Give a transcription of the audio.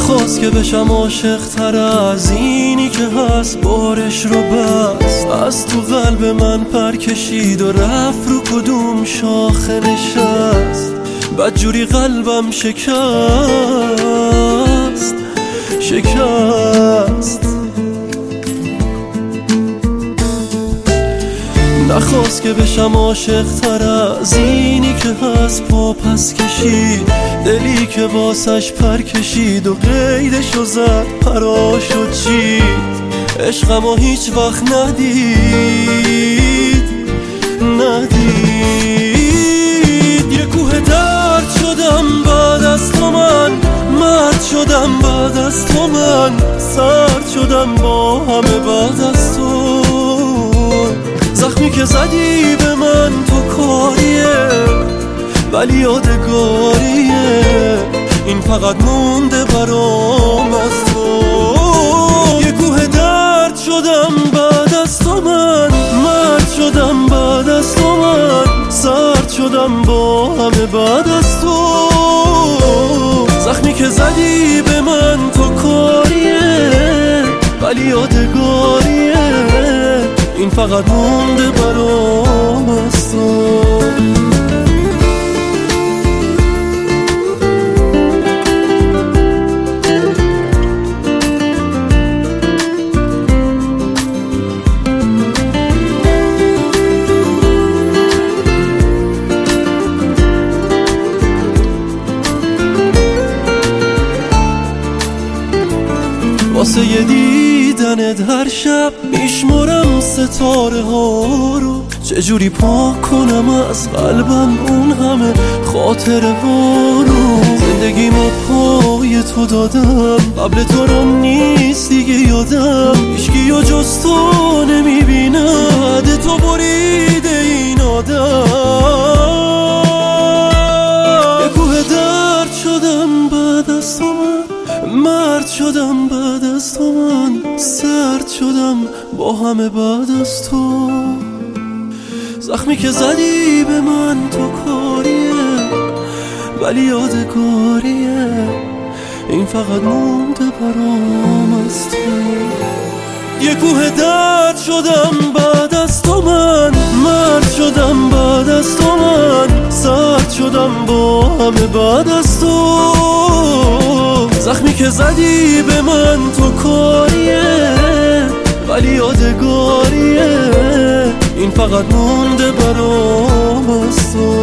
نخواست که بشم عاشق تر از اینی که هست، بارش رو بست از تو قلب من پر کشید و رفت رو کدوم شاخه نشست. بدجوری قلبم شکست. نخواست که بشم عاشق تر از اینی که هست، پا پس کشید دلی که واسش پر کشید و قیدشو زد پراشو چید. عشقمو هیچ وقت ندید. یه کوه درد شدم بعد از تو من، مرد شدم بعد از تو من، سرد شدم با همه بعد از تو. زخمی که زدی به من تو کاریه ولی یادگاریه، این فقط مونده برام از تو. یه کوه درد شدم بعد از تو من، مرد شدم بعد از تو من، سرد شدم با همه بعد از تو. زخمی که زدی به من تو کاریه ولی یادگاریه، این فقط مونده برام از تو. واسه یه دیدنت هر شب میشمرم ستاره ها رو، چجوری پاک کنم از قلبم اون همه خاطره ها رو. زندگیمو پای تو دادم، قبل تو رو نیست دیگه یادم، هیچکیو جز تو نمیبینه، تو بریده این آدم. یه کوه درد شدم بعد از تو من، مرد شدم بعد از تو من، سرد شدم با همه بعد از تو. زخمی که زدی به من تو کاریه ولی یادگاریه، این فقط مونده برام از تو. یه کوه درد شدم بعد از تو من، مرد شدم بعد از تو من، سرد شدم با همه بعد از تو. زخمی که زدی به من تو کاریه ولی یادگاریه، این فقط مونده برام از تو.